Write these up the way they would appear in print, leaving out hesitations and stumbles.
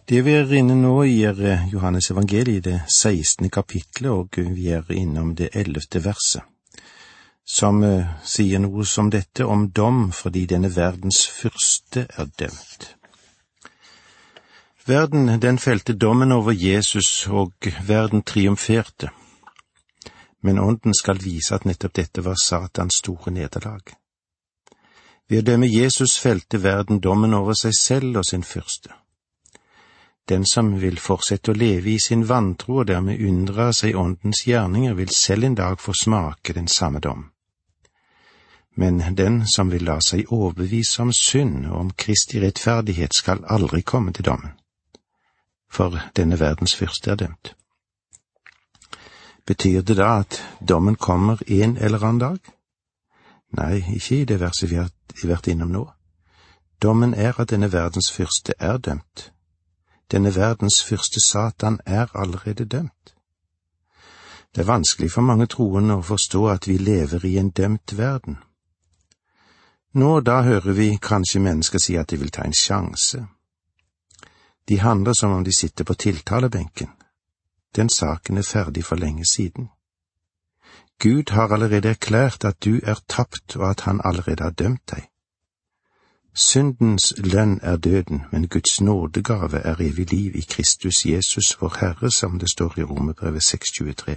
Det vi er inne nå i Johannes evangeliet, det 16. kapitlet, og vi er innom det 11. verset, som sier noe som dette om dom fordi denne verdens fyrste er dømt. Verden, den felte dommen over Jesus, og verden triumferte. Men ånden skal vise at nettopp dette var Satans store nederlag. Ved å dømme Jesus felte verden dommen over seg selv og sin fyrste. Den som vil fortsette å leve i sin vantro og dermed unndra seg åndens gjerninger, vil selv en dag få smake den samme dom. Men den som vil la seg overbevise om synd og om Kristi rettferdighet, skal aldri komme til dommen. For denne verdens fyrste er dømt. Betyr det da at dommen kommer en eller annen dag? Nei, ikke i det verset vi har vært innom nå. Dommen er at denne verdens fyrste er dømt. Denne verdens fyrste Satan er allerede dømt. Det er vanskelig for mange troende å forstå at vi lever i en dømt verden. Nå da hører vi kanskje mennesker si at de vil ta en sjanse. De handler som om de sitter på tiltalebenken. Den saken er ferdig for lenge siden. Gud har allerede erklært at du er tapt, og at han allerede har dømt deg. Syndens lønn er døden, men Guds nådegave er evig liv i Kristus Jesus, vår Herre, som det står i Romerbrevet 6:23.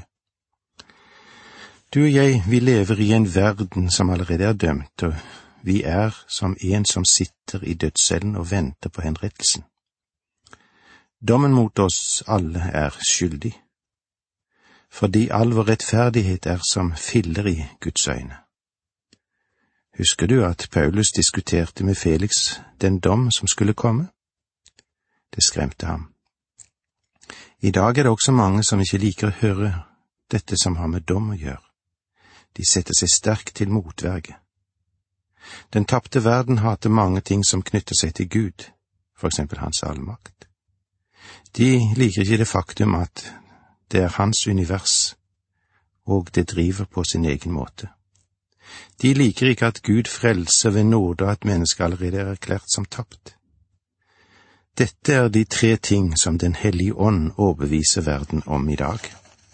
Du og jeg, vi lever i en verden som allerede er dømt, og vi er som en som sitter i dødscellen og venter på henrettelsen. Dommen mot oss alle er skyldig, fordi all vår rettferdighet er som filler i Guds øyne. Husker du at Paulus diskuterte med Felix den dom som skulle komme? Det skremte ham. I dag er det også mange som ikke liker å høre dette som har med dom å gjøre. De setter seg sterkt til motverge. Den tapte verden hater mange ting som knytter seg til Gud, for eksempel hans allmakt. De liker ikke det faktum at det er hans univers, og det driver på sin egen måte. De liker ikke at Gud frelser ved nåde og at mennesket allerede er erklært som tapt. Dette er de 3 ting som Den hellige ånd overbeviser verden om i dag.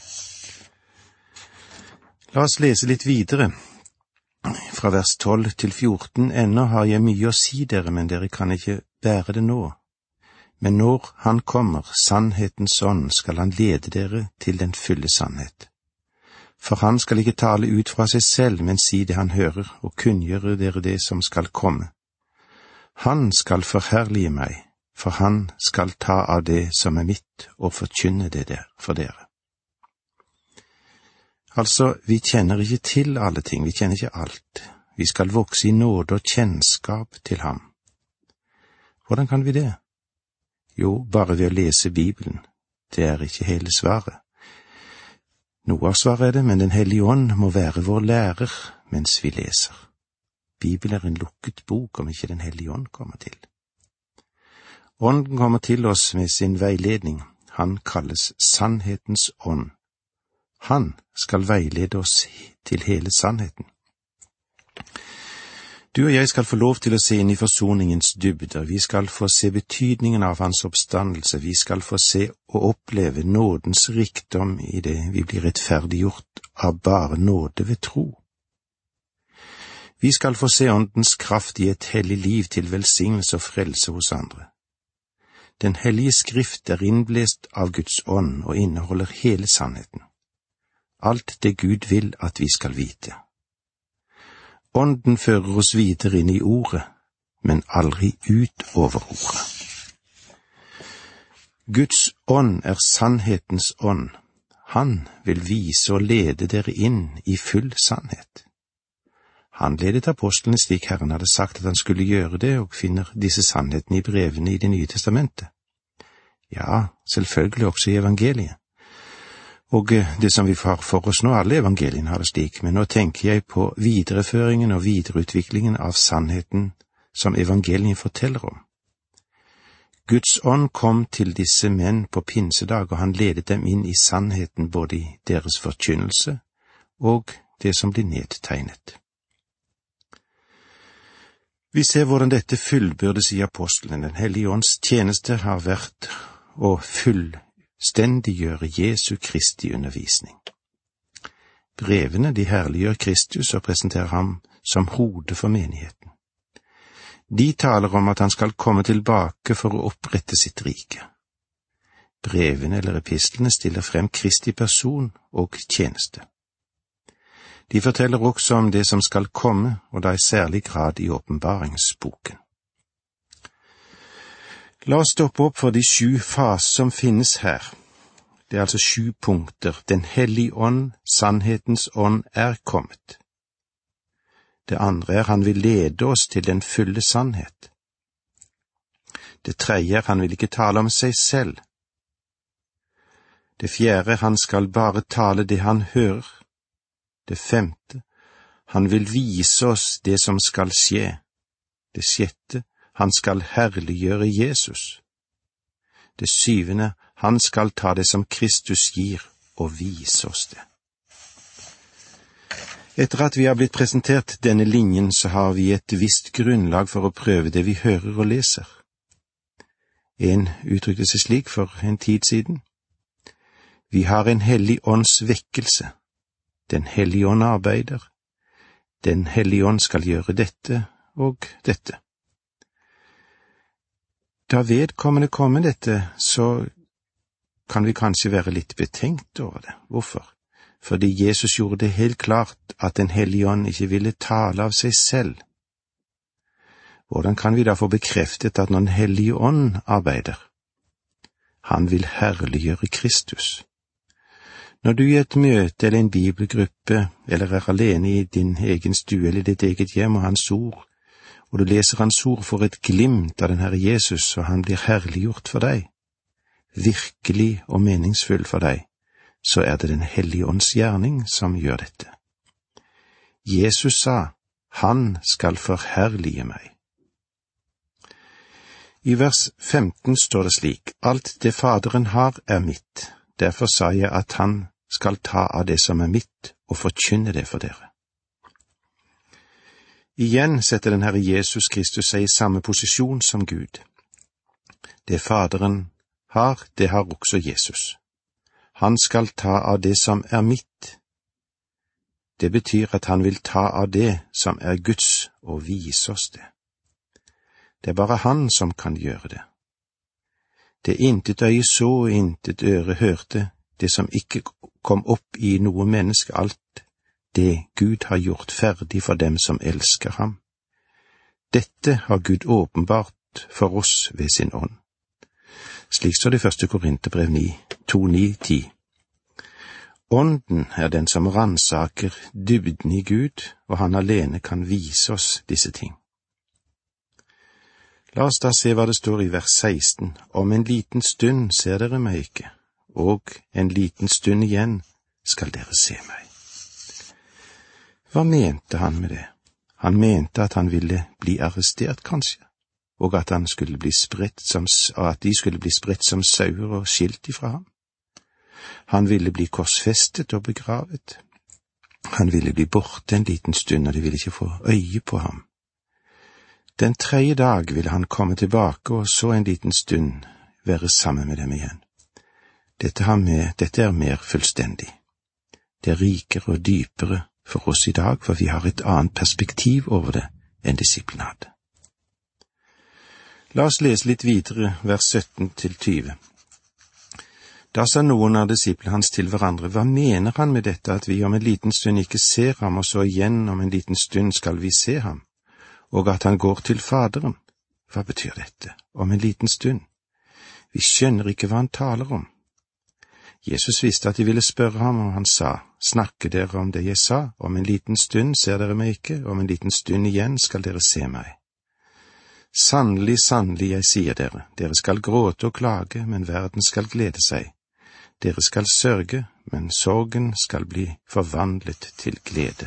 La oss lese litt videre. Fra vers 12 til 14, ennå har jeg mye å si dere, men dere kan ikke bære det nå. Men når han kommer, sannhetens ånd, skal han lede dere til den fulle sannhet. For han skal ikke tale ut fra seg selv, men si det han hører, og kunngjøre dere det som skal komme. Han skal forherlige meg, for han skal ta av det som er mitt, og forkynne det der for dere. Altså, vi kjenner ikke til alle ting, vi kjenner ikke alt. Vi skal vokse i nåde og kjennskap til ham. Hvordan kan vi det? Jo, bare ved å lese Bibelen. Det er ikke hele svaret. Noe av svaret er det, men Den hellige ånd må være vår lærer mens vi leser. Bibelen er en lukket bok om ikke Den hellige ånd kommer til. Ånden kommer til oss med sin veiledning. Han kalles sannhetens ånd. Han skal veilede oss til hele sannheten. Du og jeg skal få lov til å se inn i forsoningens dybder. Vi skal få se betydningen av hans oppstandelse. Vi skal få se og oppleve nådens rikdom i det vi blir rettferdiggjort av bare nåde ved tro. Vi skal få se åndens kraft i et hellig liv til velsignelse og frelse hos andre. Den hellige skrift er innblest av Guds ånd og inneholder hele sannheten. Alt det Gud vil at vi skal vite. Ånden fører oss videre inn i ordet, men aldri ut over ordet. Guds ånd er sannhetens ånd. Han vil vise og lede dere inn i full sannhet. Han ledet apostlene slik Herren hadde sagt at han skulle gjøre det, og finner disse sannhetene i brevene i Det nye testamentet. Ja, selvfølgelig også i evangeliet. Og det som vi har for oss nå, alle evangeliene har det slik, men nå tenker jeg på videreføringen og videreutviklingen av sannheten som evangelien forteller om. Guds ånd kom til disse menn på pinsedag, og han ledet dem inn i sannheten både i deres forkynnelse og det som blir nedtegnet. Vi ser hvordan dette fullbyrdes i apostelen. Den hellige ånds tjeneste har vært å fullstendiggjøre Jesu Kristi undervisning. Brevene de herliggjør Kristus og presenterer ham som hode for menigheten. De taler om at han skal komme tilbake for å opprette sitt rike. Brevene eller epistlene stiller frem Kristi person og tjeneste. De forteller også om det som skal komme, og da i særlig grad i åpenbaringsboken. La oss stoppe opp for de 7 faser som finnes her. Det er altså 7 punkter. Den hellige ånd, sannhetens ånd, er kommet. Det andre er han vil lede oss til den fulle sannhet. Det tredje er han vil ikke tale om seg selv. Det fjerde er han skal bare tale det han hører. Det femte, han vil vise oss det som skal skje. Det sjette, han skal herliggjøre Jesus. Det syvende, han skal ta det som Kristus gir og vise oss det. Etter at vi har blitt presentert denne linjen, så har vi et visst grunnlag for å prøve det vi hører og leser. En uttrykte seg slik for en tid siden. Vi har en hellig ånds vekkelse. Den hellige ånd arbeider. Den hellige ånd skal gjøre dette og dette. Da vedkommende kommer dette, så kan vi kanskje være litt betenkt over det. Hvorfor? Fordi Jesus gjorde det helt klart at den hellige ånd ikke ville tale av seg selv. Hvordan kan vi da få bekreftet at når den hellige ånd arbeider, han vil herliggjøre Kristus? Når du i et møte eller en bibelgruppe eller er alene i din egen stue eller ditt eget hjem og hans ord, og du leser hans ord for et glimt av den Herre Jesus, og han blir herliggjort for deg, virkelig og meningsfull for deg, så er det den hellige ånds gjerning som gjør dette. Jesus sa, han skal forherlige meg. I vers 15 står det slik, alt det Faderen har er mitt, derfor sa jeg at han skal ta av det som er mitt og forkynne det for dere. Igjen setter den Herre Jesus Kristus seg i samme posisjon som Gud. Det Faderen har, det har også Jesus. Han skal ta av det som er mitt. Det betyr at han vil ta av det som er Guds og vise oss det. Det er bare han som kan gjøre det. Det intet øye så og intet øre hørte, det som ikke kom opp i noe menneske, alt det Gud har gjort ferdig for dem som elsker ham. Dette har Gud åpenbart for oss ved sin ånd. Slik står det i 1. Korinterbrev 2:9-10. Ånden er den som ransaker dybden i Gud, og han alene kan vise oss disse ting. La oss da se hva det står i vers 16. Om en liten stund ser dere meg ikke, og en liten stund igjen skal dere se meg. Hva mente han med det? Han mente at han ville bli arrestert, kanskje, og at de skulle bli spredt som sauer og skilt ifra ham. Han ville bli korsfestet og begravet. Han ville bli borte en liten stund, og de ville ikke få øye på ham. Den 3. dag ville han komme tilbake, og så en liten stund være sammen med dem igjen. Dette er mer fullstendig. Det er rikere og dypere for oss i dag, for vi har et annet perspektiv over det enn disiplene hadde. La oss lese litt videre, vers 17-20. Da sa noen av disiplene hans til hverandre, hva mener han med dette at vi om en liten stund ikke ser ham, og så igjen om en liten stund skal vi se ham, og at han går til Faderen? Hva betyr dette? Om en liten stund? Vi skjønner ikke hva han taler om. Jesus visste at de ville spørre ham, og han sa, snakker dere om det jeg sa? Om en liten stund ser dere meg ikke, om en liten stund igjen skal dere se meg. Sannelig, sannelig, jeg sier dere, dere skal gråte og klage, men verden skal glede seg. Dere skal sørge, men sorgen skal bli forvandlet til glede.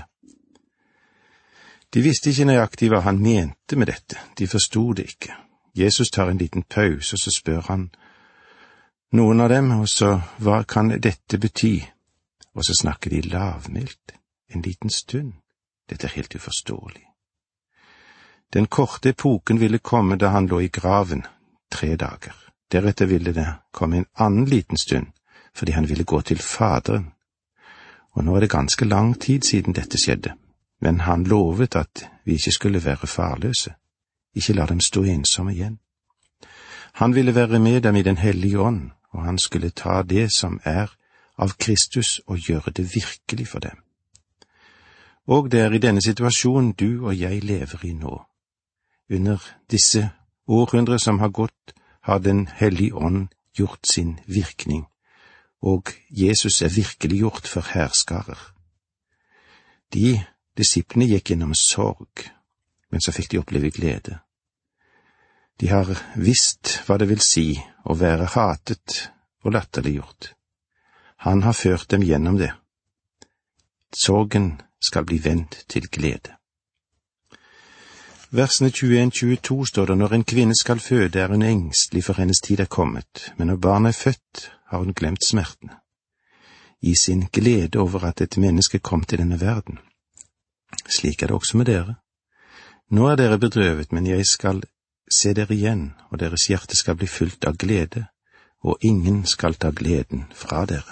De visste ikke nøyaktig hva han mente med dette, de forstod det ikke. Jesus tar en liten pause, og så spør han noen av dem, og så, hva kan dette bety? Og så snakker de lavmælt, en liten stund. Dette er helt uforståelig. Den korte epoken ville komme da han lå i graven 3 dager. Deretter ville det komme en annen liten stund, fordi han ville gå til Faderen. Og nå er det ganske lang tid siden dette skjedde, men han lovet at vi ikke skulle være farløse, ikke la dem stå ensomme igjen. Han ville være med dem i Den hellige ånd, og han skulle ta det som er av Kristus og gjøre det virkelig for dem. Og det er i denne situasjonen du og jeg lever i nå. Under disse århundrer som har gått, har Den hellige ånd gjort sin virkning, og Jesus er virkelig gjort for hærskarer. De disiplene gikk gjennom sorg, men så fikk de oppleve glede. De har visst hva det vil si å være hatet og latterliggjort. Han har ført dem gjennom det. Sorgen skal bli vendt til glede. Versene 21-22 står det: Når en kvinne skal føde, er hun engstelig, for hennes tid er kommet, men når barnet er født, har hun glemt smertene, i sin glede over at et menneske kom til denne verden. Slik er det også med dere. Nå er dere bedrøvet, men jeg skal se dere igjen, og deres hjerte skal bli fylt av glede, og ingen skal ta gleden fra dere.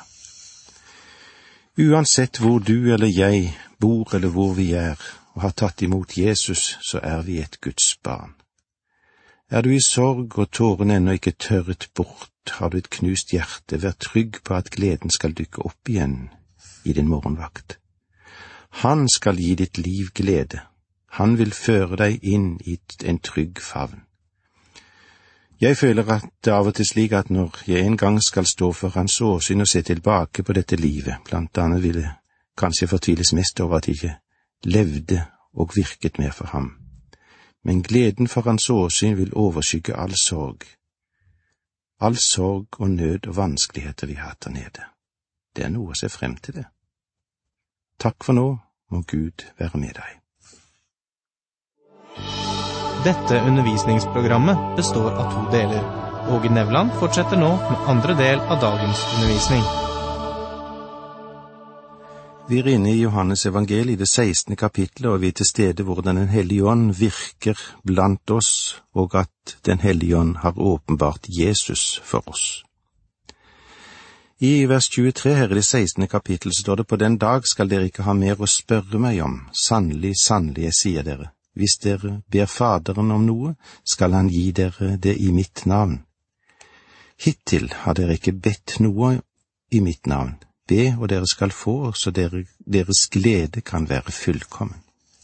Uansett hvor du eller jeg bor eller hvor vi er, og har tatt imot Jesus, så er vi et Guds barn. Er du i sorg og tårene ennå ikke tørret bort, har du et knust hjerte, vær trygg på at gleden skal dukke opp igjen i din morgenvakt. Han skal gi ditt liv glede. Han vil føre deg inn i en trygg favn. Jeg føler at det av og til slik at når jeg en gang skal stå for hans åsyn og se tilbake på dette livet, blant annet ville kanskje fortviles mest over at jeg ikke levde og virket mer for ham. Men gleden for hans åsyn vil overskygge all sorg og nød og vanskeligheter vi har hatt der nede. Det er noe å se frem til det. Takk for nå, må Gud være med deg. Dette undervisningsprogrammet består av 2 deler. Åge Nevland fortsetter nå med andre del av dagens undervisning. Vi er inne i Johannes evangeliet, det 16. kapitlet, og vi er til stede hvordan Den hellige ånd virker blant oss, og at Den hellige ånd har åpenbart Jesus for oss. I vers 23 her i det 16. kapittel står det: På den dag skal dere ikke ha mer å spørre meg om. Sannelig, sannelig, jeg sier dere, hvis dere ber Faderen om noe, skal han gi dere det i mitt navn. Hittil har dere ikke bedt noe i mitt navn. Be, og dere skal få, så deres glede kan være fullkommen.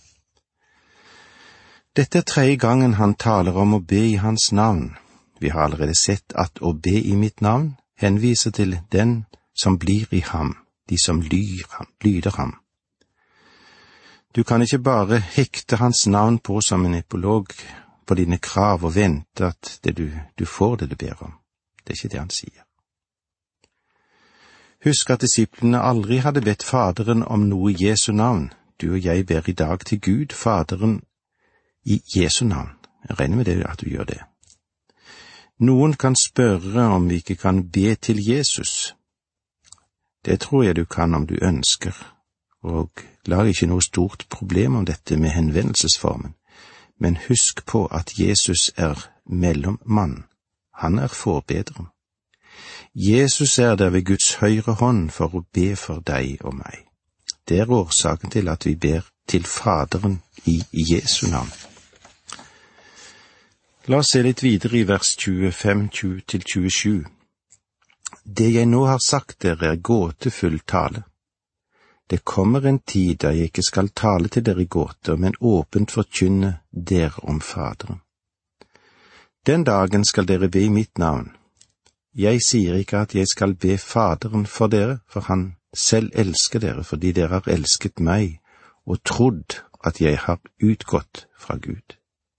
Dette er 3. gangen han taler om å be i hans navn. Vi har allerede sett at å be i mitt navn henviser til den som blir i ham, de som lyder ham. Du kan ikke bare hekte hans navn på som en epilog på dine krav og vente at du får det du ber om. Det er ikke det han sier. Husk at disiplene aldri hadde bedt Faderen om noe i Jesu navn. Du og jeg ber i dag til Gud, Faderen, i Jesu navn. Jeg regner med det at du gjør det. Noen kan spørre om vi ikke kan be til Jesus. Det tror jeg du kan om du ønsker, og lag ikke noe stort problem om dette med henvendelsesformen. Men husk på at Jesus er mellommann. Han er forbederen. Jesus er der ved Guds høyre hånd for å be for deg og meg. Det er årsaken til at vi ber til Faderen i Jesu navn. La oss se litt videre i vers 25-27. Det jeg nå har sagt dere er gåtefull tale. Det kommer en tid da jeg ikke skal tale til dere i gåter, men åpent forkynne dere om Faderen. Den dagen skal dere be i mitt navn. Jeg sier ikke at jeg skal be Faderen for dere, for han selv elsker dere, fordi dere har elsket meg og trodd at jeg har utgått fra Gud.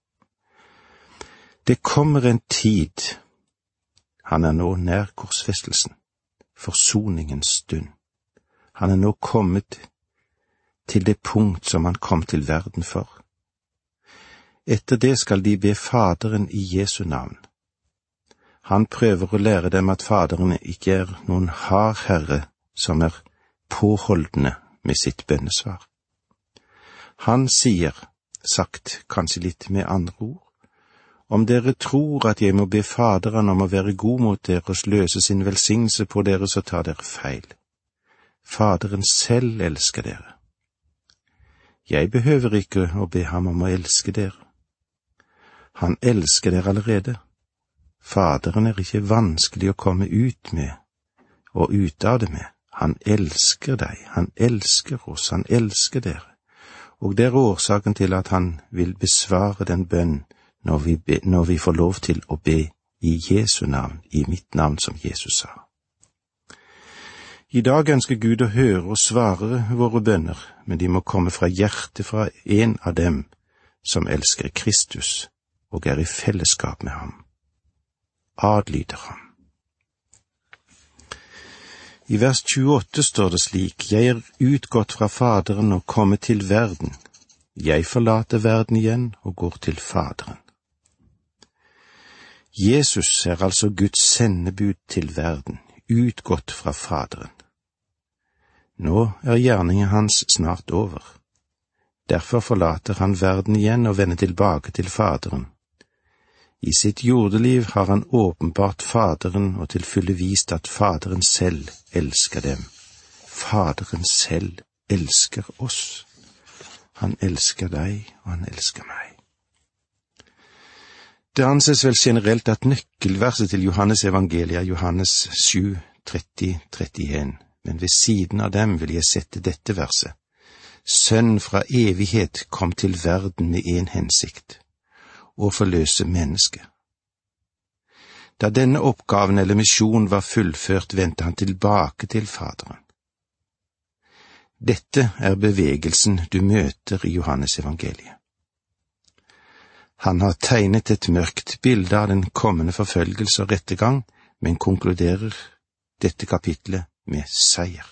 Det kommer en tid, han er nå nær korsfestelsen, forsoningens stund. Han er nå kommet til det punkt som han kom til verden for. Etter det skal de be Faderen i Jesu navn. Han prøver å lære dem at Faderen ikke er noen hard herre som er påholdende med sitt bønnesvar. Han sier, sagt kanskje litt med andre ord, Om dere tror at jeg må be Faderen om å være god mot dere og sløse sin velsignelse på dere, så tar dere feil. Faderen selv elsker dere. Jeg behøver ikke å be ham om å elske dere. Han elsker dere allerede. Faderen er ikke vanskelig å komme ut med og ut av det med. Han elsker deg, han elsker oss, han elsker dere. Og det er årsaken til at han vil besvare den bønn når vi får lov til å be i Jesu navn, i mitt navn, som Jesus sa. I dag ønsker Gud å høre og svare våre bønner, men de må komme fra hjertet fra en av dem som elsker Kristus og er i fellesskap med ham. Adlyder ham. I vers 28 står det slik: Jeg er utgått fra Faderen og kommet til verden. Jeg forlater verden igjen og går til Faderen. Jesus er altså Guds sendebud til verden, utgått fra Faderen. Nå er gjerningen hans snart over. Derfor forlater han verden igjen og vender tilbake til Faderen. I sitt jordeliv har han åpenbart Faderen og til fulle vist at Faderen selv elsker dem. Faderen selv elsker oss. Han elsker deg, og han elsker meg. Det anses vel generelt at nøkkelverset til Johannes evangeliet er Johannes 7, 30-31, men ved siden av dem vil jeg sette dette verset. Sønn fra evighet kom til verden med en hensikt, å forløse mennesket. Da denne oppgaven eller misjon var fullført, vendte han tilbake til Faderen. Dette er bevegelsen du møter i Johannes evangeliet. Han har tegnet et mørkt bilde av den kommende forfølgelse og rettergang, men konkluderer dette kapitlet med seier.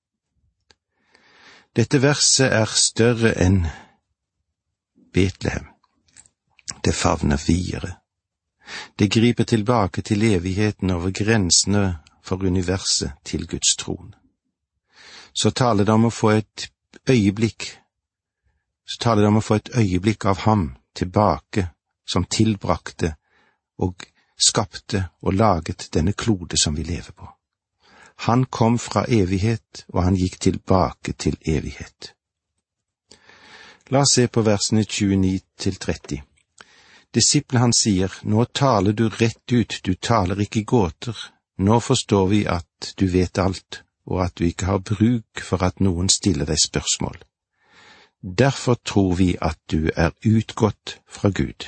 Dette verset er større enn Betlehem. Det favner videre. Det griper tilbake til evigheten over grensene for universet til Guds trone. Så taler det om å få et øyeblikk av ham tilbake, som tilbrakte og skapte og laget denne klode som vi lever på. Han kom fra evighet, og han gikk tilbake til evighet. La oss se på versene 29-30. Disiplene han sier, nå taler du rett ut, du taler ikke gåter. Nå forstår vi at du vet alt, og at du ikke har bruk for at noen stiller deg spørsmål. Derfor tror vi at du er utgått fra Gud.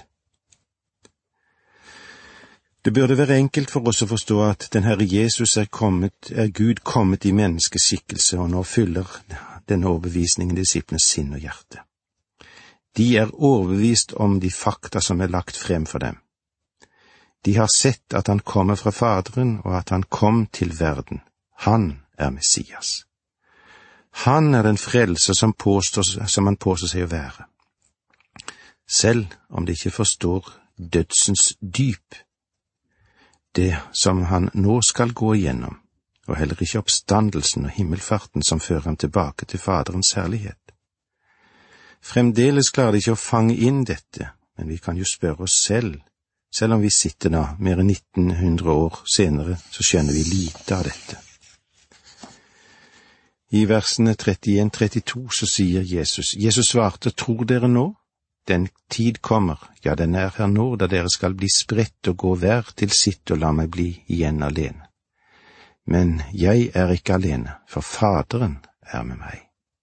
Det burde være enkelt for oss å forstå at den Herre Jesus er Gud kommet i menneskeskikkelse, og nå fyller denne overbevisningen disiplenes sinn og hjerte. De er overbevist om de fakta som er lagt frem for dem. De har sett at han kommer fra Faderen, og at han kom til verden. Han er Messias. Han er den frelser som han påstår seg å være. Selv om de ikke forstår dødsens dyp, det som han nå skal gå igjennom, og heller ikke oppstandelsen og himmelfarten som fører ham tilbake til Faderens herlighet. Fremdeles klarer de ikke å fange inn dette, men vi kan jo spørre oss selv om vi sitter da mer enn 1900 år senere, så skjønner vi lite av dette. I versene 31-32 så sier Jesus svarte, tror dere nå? Den tid kommer, ja den er her nå, da dere skal bli spredt og gå hver til sitt og la meg bli igjen alene. Men jeg er ikke alene, for Faderen er med meg.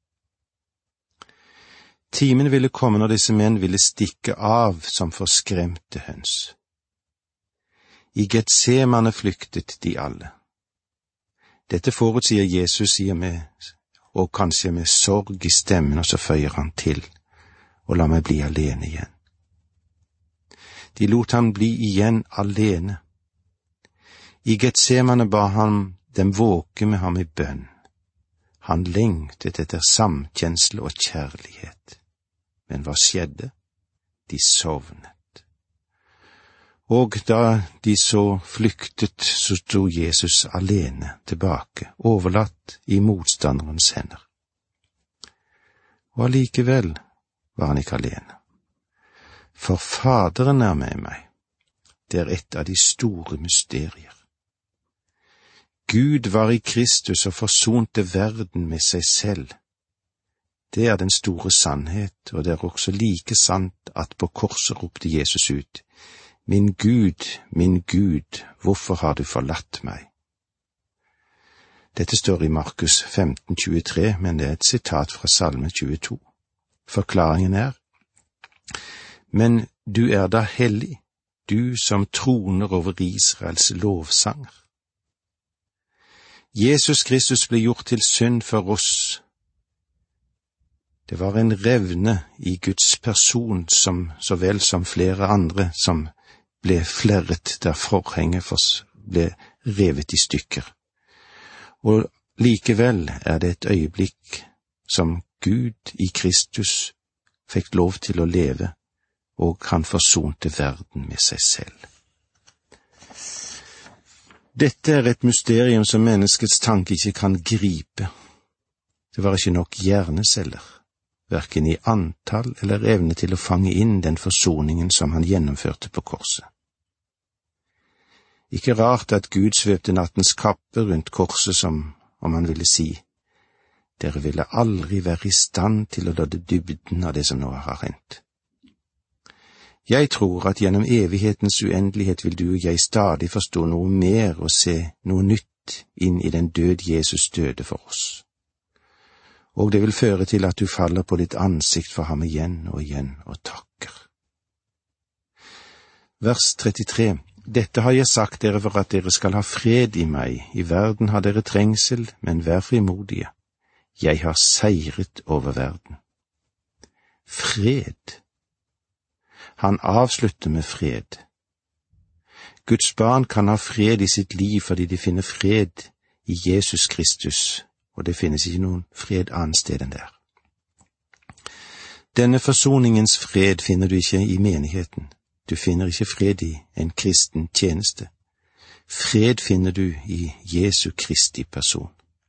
Timen ville komme når disse menn ville stikke av som forskremte høns. I Getsemane flyktet de alle. Dette forutsier Jesus, og kanskje med sorg i stemmen, og så føyer han til, og la meg bli alene igjen. De lot han bli igjen alene. I Getsemane ba han dem våke med ham i bønn. Han lengtet etter samkjensle og kjærlighet. Men hva skjedde? De sovnet. Og da de så flyktet, så sto Jesus alene tilbake, overlatt i motstanderens hender. Og allikevel var han ikke alene. For Faderen er med meg. dette er et av de store mysterier. Gud var i Kristus og forsonte verden med seg selv. Det er den store sannhet, og det er også like sant at på korset ropte Jesus ut, min Gud, hvorfor har du forlatt meg? Dette står i Markus 15,23, men det er et sitat fra Salme 22. Forklaringen er, men du er da hellig, du som troner over Israels lovsanger. Jesus Kristus ble gjort til synd for oss. Det var en revne i Guds person som så vel som flere andre som ble flerret der forhenget ble revet i stykker. Og likevel er det et øyeblikk som Gud i Kristus fikk lov til å leve, og han forsonte verden med seg selv. Dette er et mysterium som menneskets tanke ikke kan gripe. Det var ikke nok hjerneceller, hverken i antall eller evne til å fange inn den forsoningen som han gjennomførte på korset. Ikke rart at Gud svøpte nattens kappe rundt korset som om han ville si, dere ville aldri være i stand til å lodde dybden av det som nå har hendt. Jeg tror at gjennom evighetens uendelighet vil du og jeg stadig forstå noe mer og se noe nytt inn i den død Jesus døde for oss. Og det vil føre til at du faller på ditt ansikt for ham igjen og takker. Vers 33. Dette har jeg sagt dere for at dere skal ha fred i meg. I verden har dere trengsel, men vær frimodige. Jeg har seiret over verden. Fred. Han avslutter med fred. Guds barn kan ha fred i sitt liv fordi de finner fred i Jesus Kristus, og det finnes ikke noen fred annet sted enn der. Denne forsoningens fred finner du ikke i menigheten. Du finner ikke fred i en kristen tjeneste. Fred finner du i Jesu Kristi person.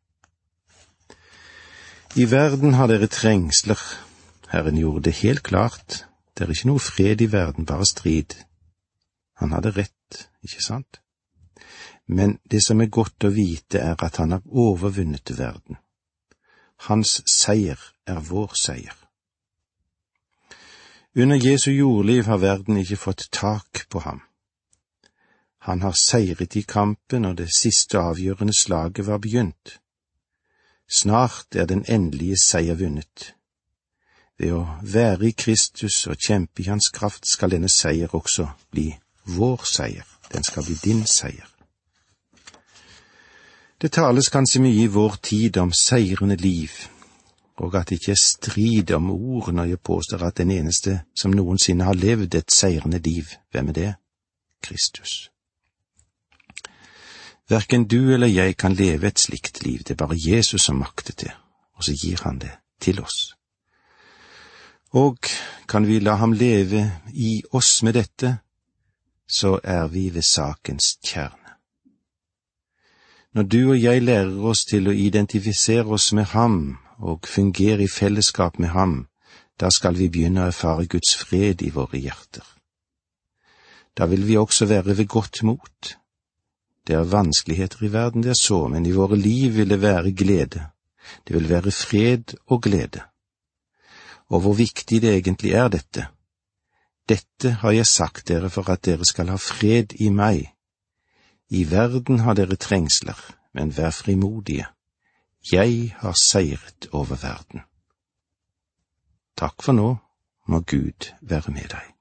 I verden har dere trengsler. Herren gjorde det helt klart. Det er ikke noe fred i verden, bare strid. Han hadde rett, ikke sant? Men det som er godt å vite er at han har overvunnet verden. Hans seier er vår seier. Under Jesu jordliv har verden ikke fått tak på ham. Han har seiret i kampen, og det siste avgjørende slaget var begynt. Snart er den endelige seier vunnet. Ved å være i Kristus og kjempe i hans kraft skal denne seier også bli vår seier. Den skal bli din seier. Det tales kanskje mye i vår tid om seirende liv, og at det ikke er strid om ord når jeg påstår at den eneste som noensinne har levd et seirende liv, hvem er det? Kristus. Hverken du eller jeg kan leve et slikt liv, det er bare Jesus som makter det, og så gir han det til oss. Og kan vi la ham leve i oss med dette, så er vi ved sakens kjerne. Når du og jeg lærer oss til å identifisere oss med ham og fungere i fellesskap med ham, da skal vi begynne å erfare Guds fred i våre hjerter. Da vil vi også være ved godt mot. Det er vanskeligheter i verden, det er så, men i våre liv vil det være glede. Det vil være fred og glede. Og hvor viktig det egentlig er dette. Dette har jeg sagt dere for at dere skal ha fred i meg. I verden har dere trengsler, men vær frimodige. Jeg har seiret over verden. Takk for nå, må Gud være med deg.